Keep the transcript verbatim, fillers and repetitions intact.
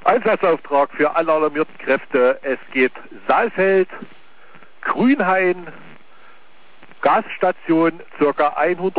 Einsatzauftrag für alle alarmierten Kräfte. Es geht Saalfeld, Grünhain, Gasstation, circa hundert